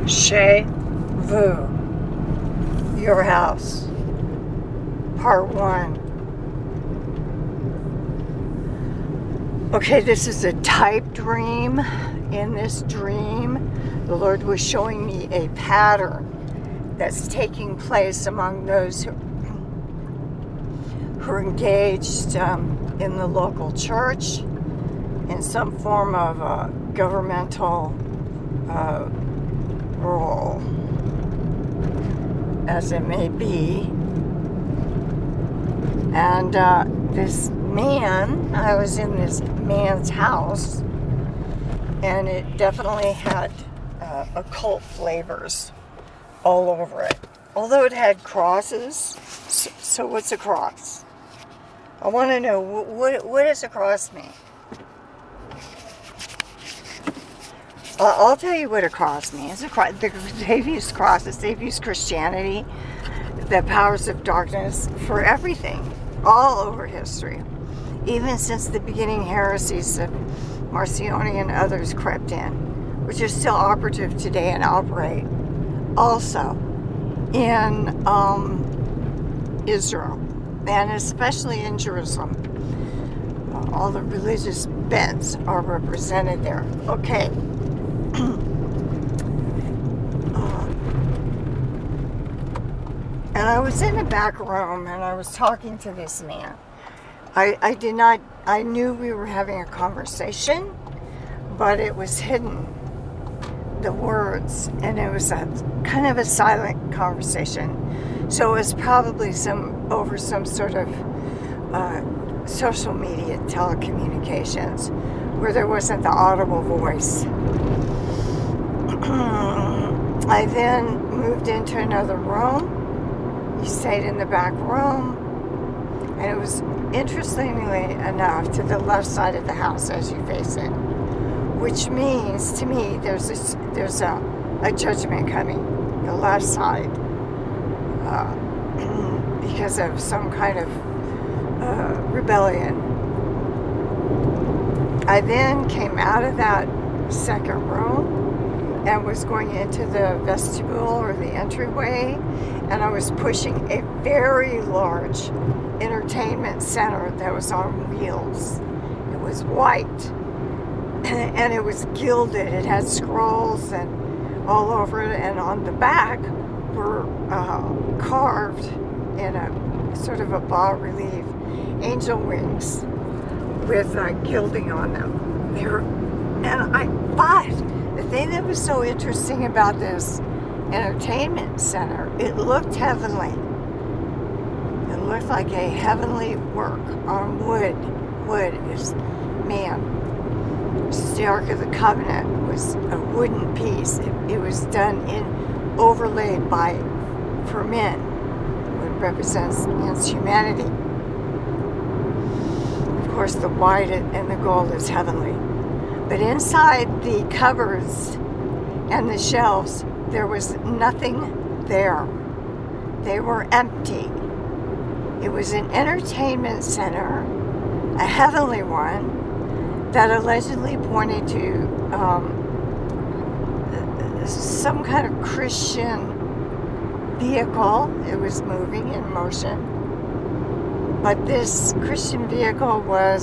Chez vous, your house, part 1. Okay, this is a type dream. In this dream, the Lord was showing me a pattern that's taking place among those who are engaged in the local church, in some form of governmental role, as it may be. And this man, I was in this man's house, and it definitely had occult flavors all over it. Although it had crosses, so what's a cross? I want to know, what does a cross mean? I'll tell you what a cross means. They've used crosses, they've used Christianity, the powers of darkness, for everything, all over history. Even since the beginning heresies of Marcioni and others crept in, which are still operative today and operate also in Israel, and especially in Jerusalem. All the religious bents are represented there. Okay. And I was in the back room and I was talking to this man. I knew we were having a conversation, but it was hidden, the words, and it was a kind of a silent conversation. So it was probably over some sort of social media telecommunications where there wasn't the audible voice. I then moved into another room. He stayed in the back room, and it was, interestingly enough, to the left side of the house as you face it, which means to me there's a judgment coming, the left side, because of some kind of rebellion. I then came out of that second room and was going into the vestibule or the entryway, and I was pushing a very large entertainment center that was on wheels. It was white and it was gilded. It had scrolls and all over it, and on the back were carved in a sort of a bas-relief angel wings with gilding on them. But the thing that was so interesting about this entertainment center, it looked heavenly. It looked like a heavenly work on wood. Wood is man. The Ark of the Covenant was a wooden piece. It was done overlaid for men. It represents man's humanity. Of course, the white and the gold is heavenly. But inside the cupboards and the shelves, there was nothing there. They were empty. It was an entertainment center, a heavenly one, that allegedly pointed to some kind of Christian vehicle. It was moving in motion. But this Christian vehicle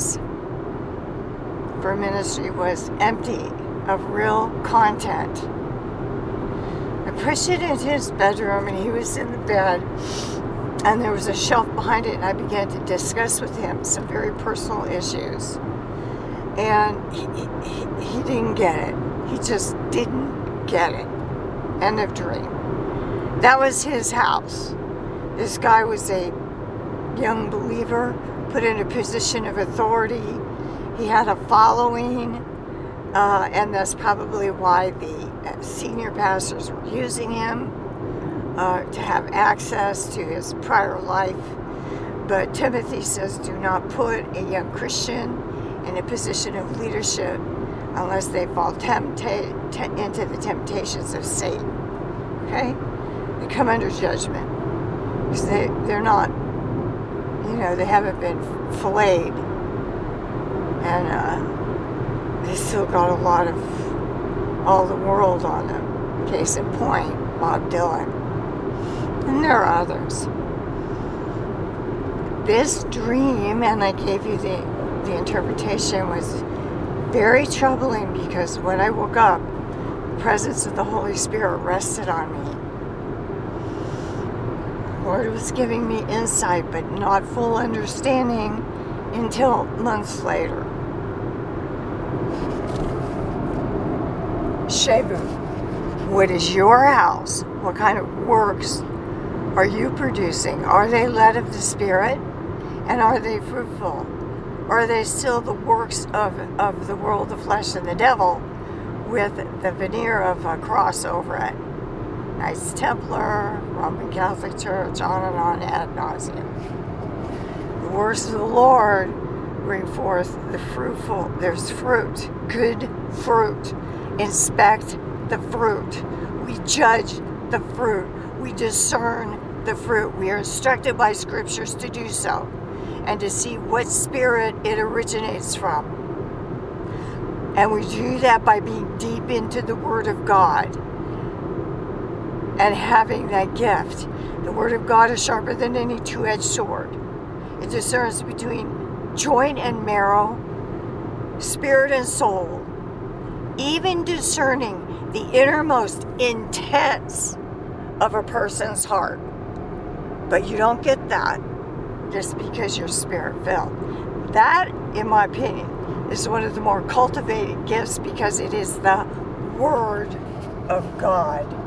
for ministry was empty of real content. I pushed it into his bedroom, and he was in the bed, and there was a shelf behind it, and I began to discuss with him some very personal issues. And he didn't get it. He just didn't get it. End of dream. That was his house. This guy was a young believer, put in a position of authority. He had a following, and that's probably why the senior pastors were using him to have access to his prior life. But Timothy says, do not put a young Christian in a position of leadership unless they fall into the temptations of Satan. Okay? They come under judgment because they're not, they haven't been filleted, and they still got a lot of all the world on them. Case in point, Bob Dylan. And there are others. This dream, and I gave you the interpretation, was very troubling because when I woke up, the presence of the Holy Spirit rested on me. The Lord was giving me insight, but not full understanding until months later. Shevu, what is your house? What kind of works are you producing? Are they led of the Spirit? And are they fruitful? Or are they still the works of the world, the flesh, and the devil with the veneer of a cross over it? Knights Templar, Roman Catholic Church, on ad nauseum. The works of the Lord bring forth the fruitful. There's fruit, good fruit. Inspect the fruit. We judge the fruit. We discern the fruit. We are instructed by scriptures to do so and to see what spirit it originates from. And we do that by being deep into the Word of God and having that gift. The Word of God is sharper than any two-edged sword. It discerns between joint and marrow, spirit and soul, even discerning the innermost intents of a person's heart. But you don't get that just because you're spirit-filled. That, in my opinion, is one of the more cultivated gifts because it is the Word of God.